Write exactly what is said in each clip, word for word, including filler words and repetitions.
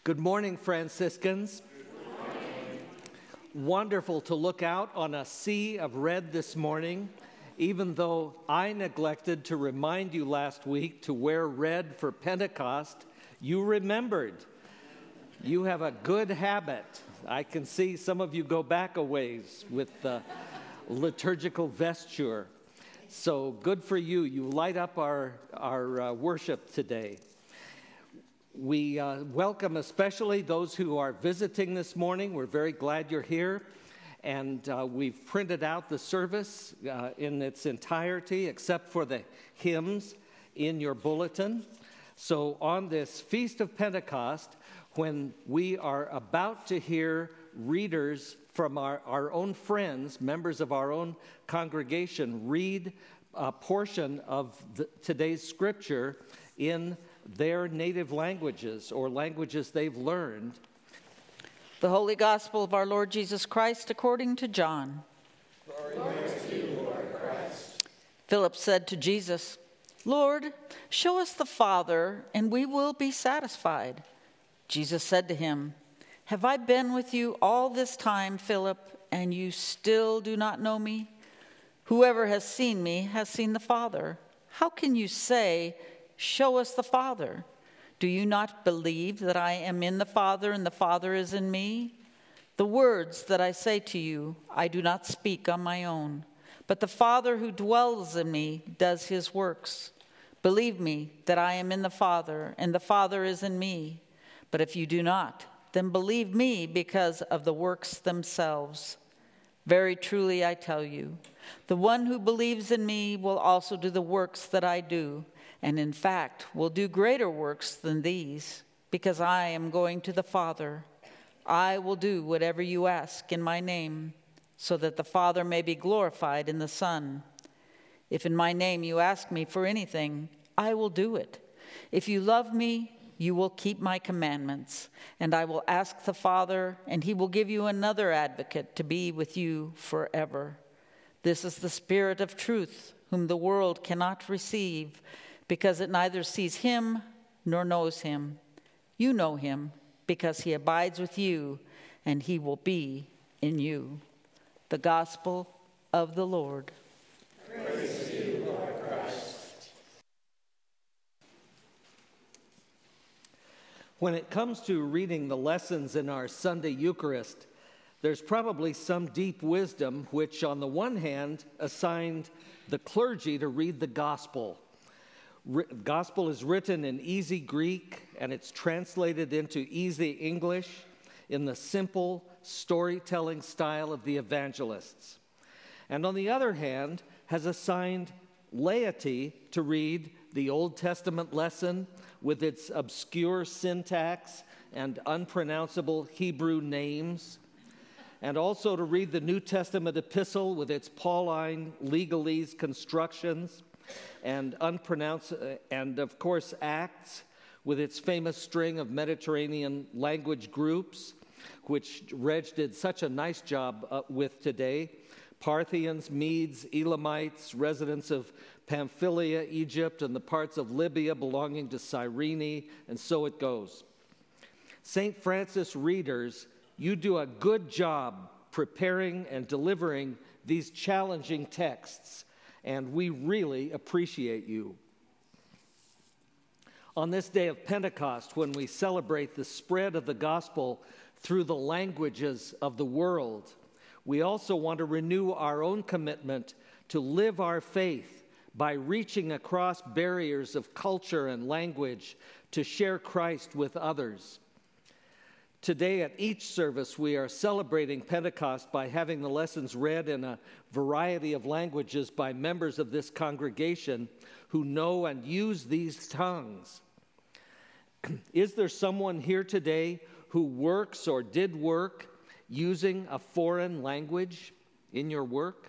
Good morning, Franciscans. Good morning. Wonderful to look out on a sea of red this morning, even though I neglected to remind you last week to wear red for Pentecost. You remembered. You have a good habit. I can see some of you go back a ways with the liturgical vesture. So good for you. You light up our, our uh, worship today. We uh, welcome especially those who are visiting this morning. We're very glad you're here. And uh, we've printed out the service uh, in its entirety, except for the hymns in your bulletin. So on this Feast of Pentecost, when we are about to hear readers from our, our own friends, members of our own congregation, read a portion of the, today's scripture in their native languages or languages they've learned. The Holy Gospel of our Lord Jesus Christ according to John. Glory to you, Lord Christ. Philip said to Jesus, "Lord, show us the Father, and we will be satisfied." Jesus said to him, "Have I been with you all this time, Philip, and you still do not know me? Whoever has seen me has seen the Father. How can you say, 'Show us the Father'? Do you not believe that I am in the Father and the Father is in me? The words that I say to you, I do not speak on my own, but the Father who dwells in me does his works. Believe me that I am in the Father and the Father is in me. But if you do not, then believe me because of the works themselves. Very truly I tell you, the one who believes in me will also do the works that I do, and in fact will do greater works than these, because I am going to the Father. I will do whatever you ask in my name, so that the Father may be glorified in the Son. If in my name you ask me for anything, I will do it. If you love me, you will keep my commandments, and I will ask the Father, and he will give you another advocate to be with you forever. This is the Spirit of truth, whom the world cannot receive, because it neither sees him nor knows him. You know him, because he abides with you, and he will be in you." The Gospel of the Lord. Praise to you, Lord Christ. When it comes to reading the lessons in our Sunday Eucharist, there's probably some deep wisdom which, on the one hand, assigned the clergy to read the Gospel. The Gospel is written in easy Greek, and it's translated into easy English in the simple storytelling style of the evangelists. And on the other hand, has assigned laity to read the Old Testament lesson with its obscure syntax and unpronounceable Hebrew names, and also to read the New Testament epistle with its Pauline legalese constructions, and unpronounced, and of course Acts with its famous string of Mediterranean language groups, which Reg did such a nice job uh, with today. Parthians, Medes, Elamites, residents of Pamphylia, Egypt, and the parts of Libya belonging to Cyrene, and so it goes. Saint Francis readers, you do a good job preparing and delivering these challenging texts, and we really appreciate you. On this day of Pentecost, when we celebrate the spread of the gospel through the languages of the world, we also want to renew our own commitment to live our faith by reaching across barriers of culture and language to share Christ with others. Today at each service, we are celebrating Pentecost by having the lessons read in a variety of languages by members of this congregation who know and use these tongues. Is there someone here today who works or did work using a foreign language in your work?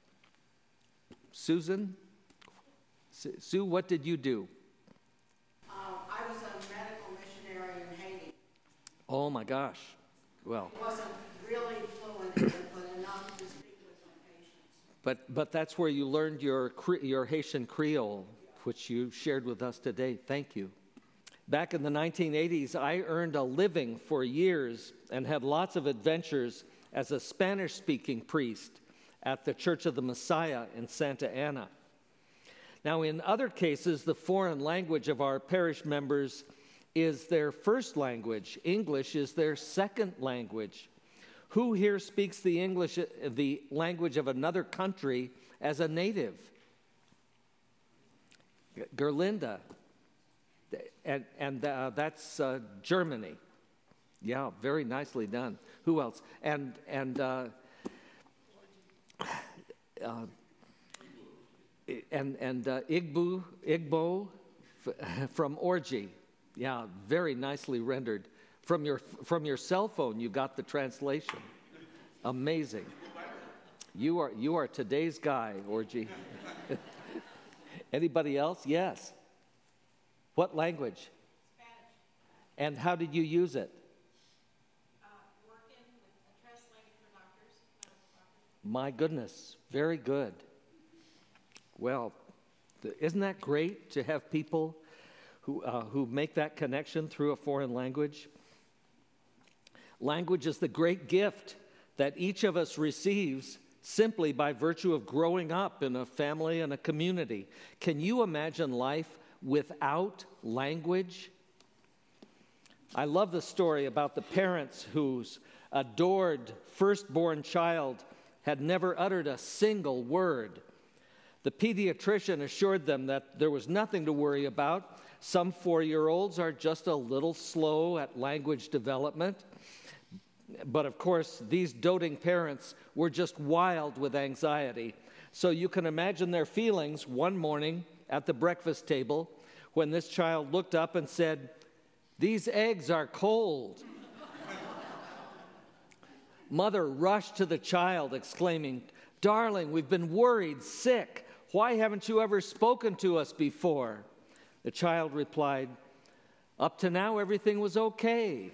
Susan? Sue, what did you do? Oh my gosh. Well. It wasn't really fluent, but enough to speak with my patients. But but that's where you learned your your Haitian Creole, which you shared with us today. Thank you. Back in the nineteen eighties, I earned a living for years and had lots of adventures as a Spanish-speaking priest at the Church of the Messiah in Santa Ana. Now, in other cases, the foreign language of our parish members is their first language. English is their second language. Who here speaks the English, the language of another country as a native? Gerlinda. And, and uh, that's uh, Germany. Yeah, very nicely done. Who else? And and uh, uh, and and uh, Igbo Igbo f- from Orji. Yeah, very nicely rendered. From your from your cell phone, you got the translation. Amazing. You are you are today's guy, Orji. Anybody else? Yes. What language? Spanish. And how did you use it? Uh, working with a translator for doctors. Uh, My goodness, very good. Well, th- isn't that great to have people who uh, who make that connection through a foreign language? Language is the great gift that each of us receives simply by virtue of growing up in a family and a community. Can you imagine life without language? I love the story about the parents whose adored firstborn child had never uttered a single word. The pediatrician assured them that there was nothing to worry about. Some four-year-olds are just a little slow at language development. But of course, these doting parents were just wild with anxiety. So you can imagine their feelings one morning at the breakfast table when this child looked up and said, "These eggs are cold." Mother rushed to the child, exclaiming, "Darling, we've been worried, sick. Why haven't you ever spoken to us before?" The child replied, "Up to now, everything was okay."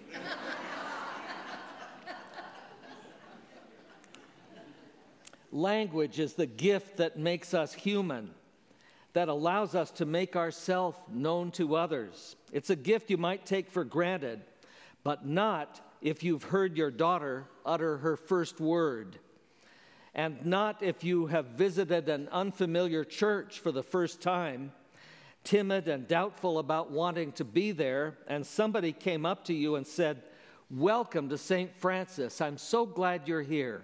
Language is the gift that makes us human, that allows us to make ourselves known to others. It's a gift you might take for granted, but not if you've heard your daughter utter her first word, and not if you have visited an unfamiliar church for the first time, timid and doubtful about wanting to be there, and somebody came up to you and said, "Welcome to Saint Francis. I'm so glad you're here,"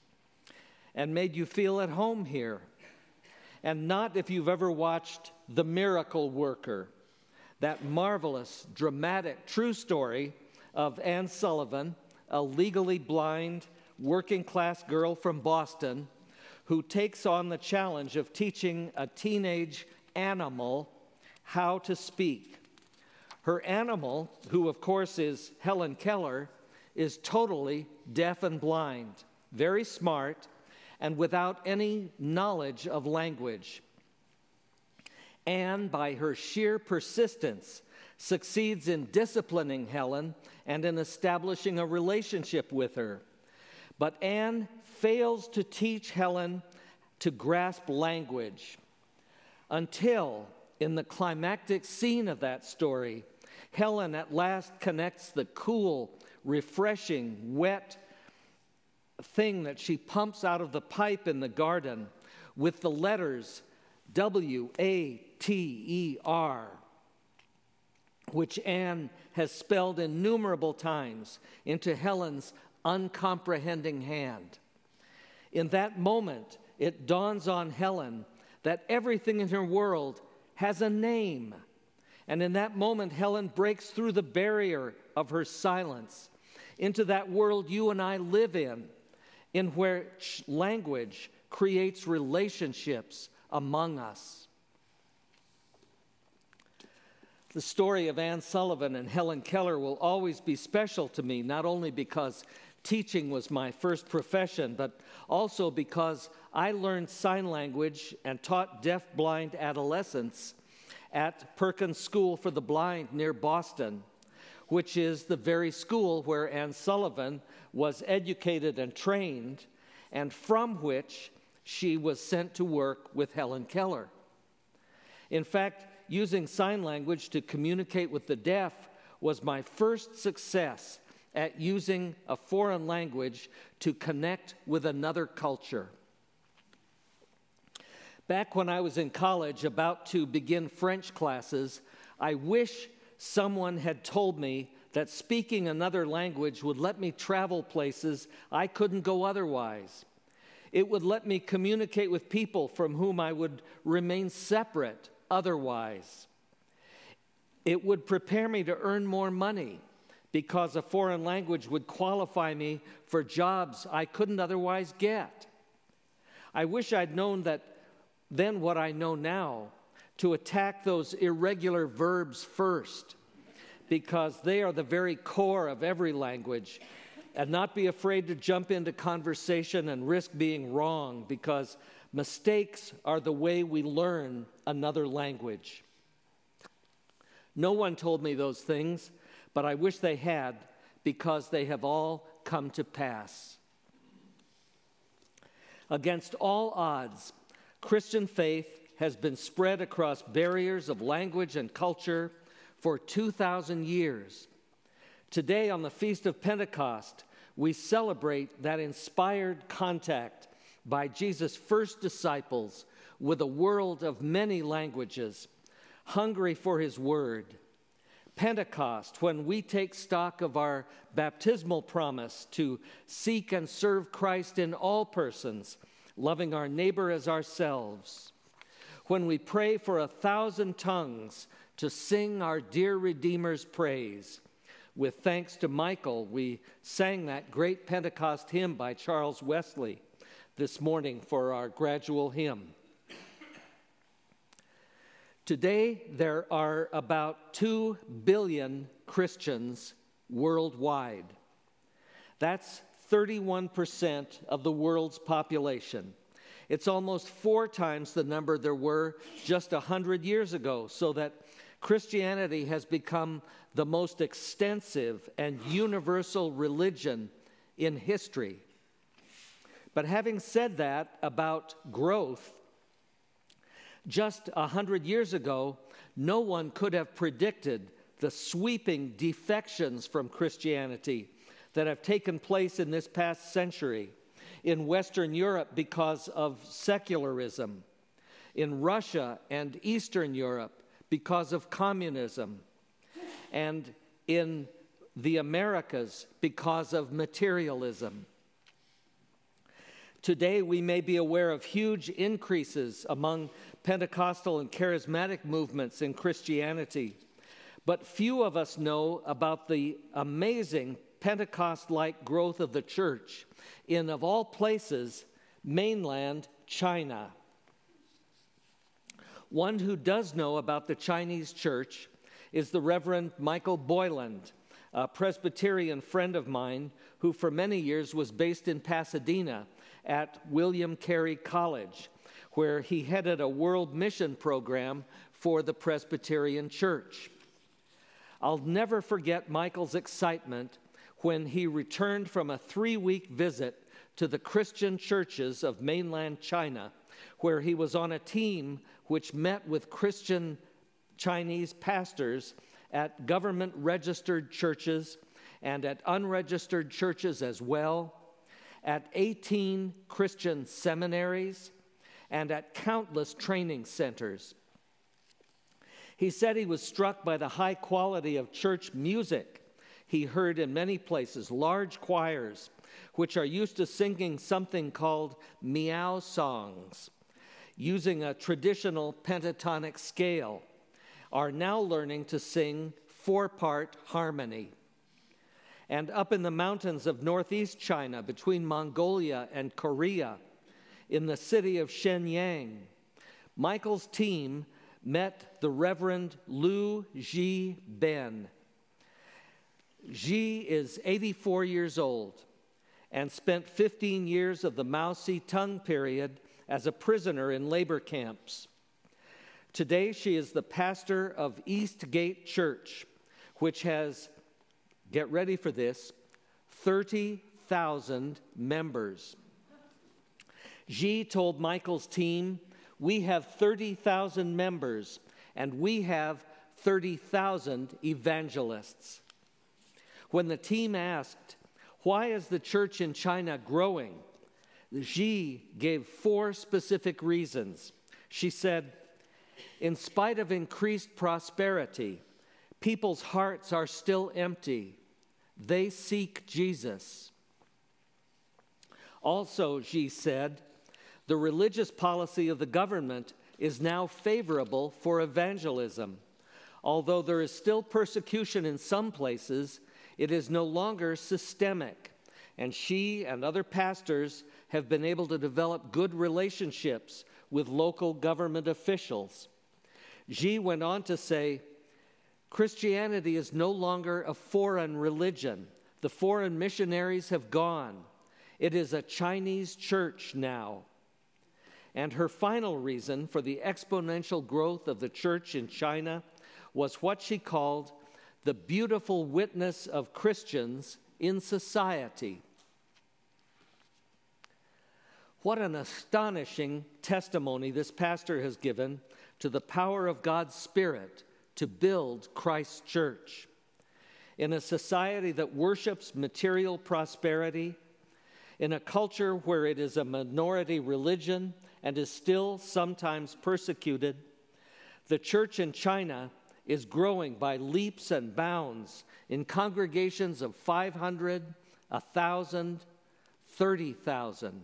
and made you feel at home here. And not if you've ever watched The Miracle Worker, that marvelous, dramatic, true story of Anne Sullivan, a legally blind, working-class girl from Boston who takes on the challenge of teaching a teenage animal how to speak. Her animal, who of course is Helen Keller, is totally deaf and blind, very smart, and without any knowledge of language. Anne, by her sheer persistence, succeeds in disciplining Helen and in establishing a relationship with her. But Anne fails to teach Helen to grasp language until, in the climactic scene of that story, Helen at last connects the cool, refreshing, wet thing that she pumps out of the pipe in the garden with the letters W A T E R, which Anne has spelled innumerable times into Helen's uncomprehending hand. In that moment, it dawns on Helen that everything in her world has a name. And in that moment, Helen breaks through the barrier of her silence into that world you and I live in, in which language creates relationships among us. The story of Anne Sullivan and Helen Keller will always be special to me, not only because teaching was my first profession, but also because I learned sign language and taught deaf-blind adolescents at Perkins School for the Blind near Boston, which is the very school where Anne Sullivan was educated and trained, and from which she was sent to work with Helen Keller. In fact, using sign language to communicate with the deaf was my first success at using a foreign language to connect with another culture. Back when I was in college, about to begin French classes, I wish someone had told me that speaking another language would let me travel places I couldn't go otherwise. It would let me communicate with people from whom I would remain separate otherwise. It would prepare me to earn more money because a foreign language would qualify me for jobs I couldn't otherwise get. I wish I'd known that then what I know now, to attack those irregular verbs first, because they are the very core of every language, and not be afraid to jump into conversation and risk being wrong, because mistakes are the way we learn another language. No one told me those things, but I wish they had, because they have all come to pass. Against all odds, Christian faith has been spread across barriers of language and culture for two thousand years. Today, on the Feast of Pentecost, we celebrate that inspired contact by Jesus' first disciples with a world of many languages, hungry for his word. Pentecost, when we take stock of our baptismal promise to seek and serve Christ in all persons, loving our neighbor as ourselves. When we pray for a thousand tongues to sing our dear Redeemer's praise. With thanks to Michael, we sang that great Pentecost hymn by Charles Wesley this morning for our gradual hymn. Today, there are about two billion Christians worldwide. That's thirty-one percent of the world's population. It's almost four times the number there were just one hundred years ago, so that Christianity has become the most extensive and universal religion in history. But having said that about growth, just one hundred years ago, no one could have predicted the sweeping defections from Christianity that have taken place in this past century. In Western Europe because of secularism, in Russia and Eastern Europe because of communism, and in the Americas because of materialism. Today, we may be aware of huge increases among Pentecostal and charismatic movements in Christianity, but few of us know about the amazing Pentecost-like growth of the church in, of all places, mainland China. One who does know about the Chinese church is the Reverend Michael Boyland, a Presbyterian friend of mine who for many years was based in Pasadena at William Carey College, where he headed a world mission program for the Presbyterian Church. I'll never forget Michael's excitement when he returned from a three-week visit to the Christian churches of mainland China, where he was on a team which met with Christian Chinese pastors at government-registered churches and at unregistered churches as well, at eighteen Christian seminaries, and at countless training centers. He said he was struck by the high quality of church music he heard in many places, large choirs, which are used to singing something called meow songs, using a traditional pentatonic scale, are now learning to sing four-part harmony. And up in the mountains of northeast China, between Mongolia and Korea, in the city of Shenyang, Michael's team met the Reverend Liu Ji Ben. Ji is eighty-four years old and spent fifteen years of the Mao Zedong period as a prisoner in labor camps. Today, she is the pastor of East Gate Church, which has, get ready for this, thirty thousand members. Ji told Michael's team, "We have thirty thousand members, and we have thirty thousand evangelists. When the team asked, "Why is the church in China growing?" Xi gave four specific reasons. She said, "In spite of increased prosperity, people's hearts are still empty. They seek Jesus." Also, Xi said, "The religious policy of the government is now favorable for evangelism. Although there is still persecution in some places, it is no longer systemic, and she and other pastors have been able to develop good relationships with local government officials." Xi went on to say, "Christianity is no longer a foreign religion. The foreign missionaries have gone. It is a Chinese church now." And her final reason for the exponential growth of the church in China was what she called the beautiful witness of Christians in society. What an astonishing testimony this pastor has given to the power of God's Spirit to build Christ's church. In a society that worships material prosperity, in a culture where it is a minority religion and is still sometimes persecuted, the church in China is growing by leaps and bounds in congregations of five hundred, one thousand, thirty thousand.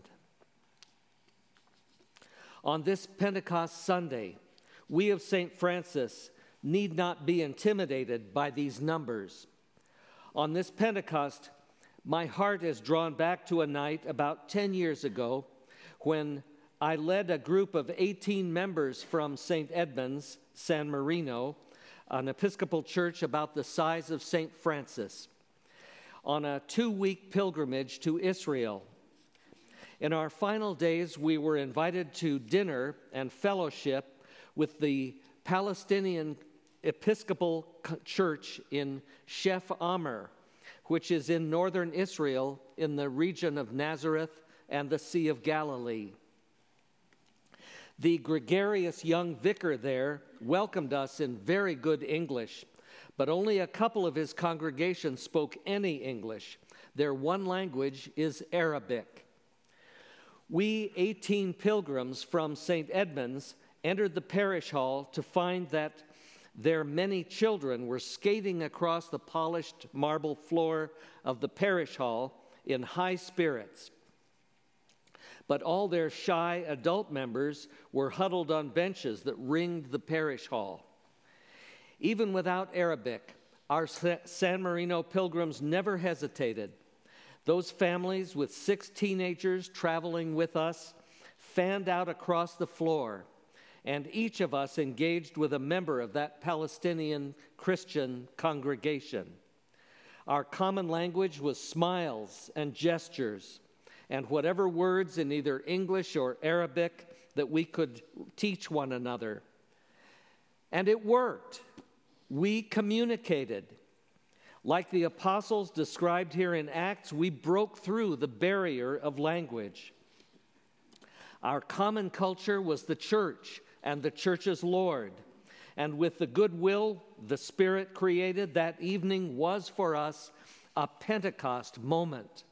On this Pentecost Sunday, we of Saint Francis need not be intimidated by these numbers. On this Pentecost, my heart is drawn back to a night about ten years ago when I led a group of eighteen members from Saint Edmunds, San Marino, an Episcopal church about the size of Saint Francis, on a two-week pilgrimage to Israel. In our final days, we were invited to dinner and fellowship with the Palestinian Episcopal Church in Sheikh Amr, which is in northern Israel in the region of Nazareth and the Sea of Galilee. The gregarious young vicar there welcomed us in very good English, but only a couple of his congregation spoke any English. Their one language is Arabic. We eighteen pilgrims from Saint Edmunds entered the parish hall to find that their many children were skating across the polished marble floor of the parish hall in high spirits. But all their shy adult members were huddled on benches that ringed the parish hall. Even without Arabic, our San Marino pilgrims never hesitated. Those families with six teenagers traveling with us fanned out across the floor, and each of us engaged with a member of that Palestinian Christian congregation. Our common language was smiles and gestures, and whatever words in either English or Arabic that we could teach one another. And it worked. We communicated. Like the apostles described here in Acts, we broke through the barrier of language. Our common culture was the church and the church's Lord. And with the goodwill the Spirit created, that evening was for us a Pentecost moment.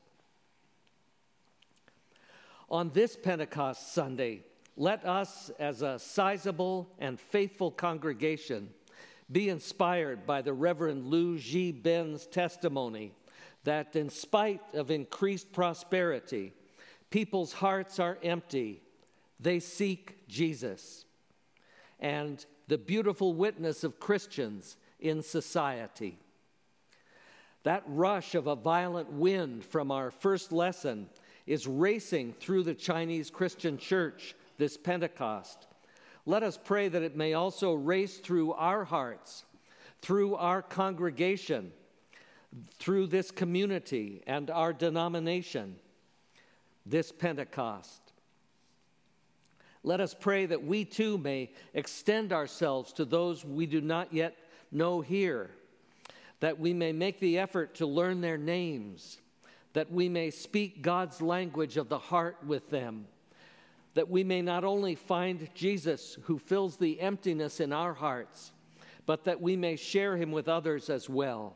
On this Pentecost Sunday, let us, as a sizable and faithful congregation, be inspired by the Reverend Liu Ji Ben's testimony that in spite of increased prosperity, people's hearts are empty. They seek Jesus. And the beautiful witness of Christians in society. That rush of a violent wind from our first lesson is racing through the Chinese Christian church this Pentecost. Let us pray that it may also race through our hearts, through our congregation, through this community and our denomination this Pentecost. Let us pray that we too may extend ourselves to those we do not yet know here, that we may make the effort to learn their names, that we may speak God's language of the heart with them, that we may not only find Jesus who fills the emptiness in our hearts, but that we may share him with others as well.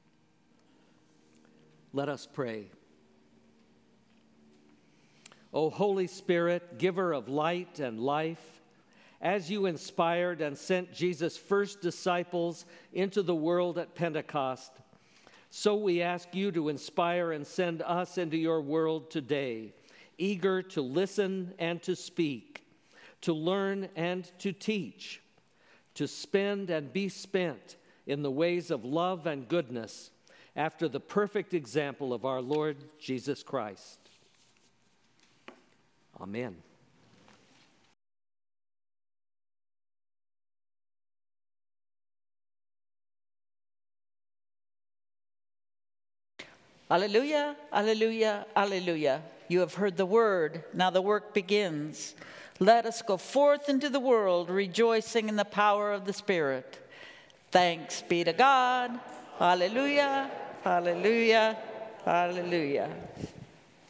Let us pray. O Holy Spirit, giver of light and life, as you inspired and sent Jesus' first disciples into the world at Pentecost, so we ask you to inspire and send us into your world today, eager to listen and to speak, to learn and to teach, to spend and be spent in the ways of love and goodness, after the perfect example of our Lord Jesus Christ. Amen. Alleluia, alleluia, alleluia. You have heard the word. Now the work begins. Let us go forth into the world, rejoicing in the power of the Spirit. Thanks be to God. Alleluia, alleluia, alleluia.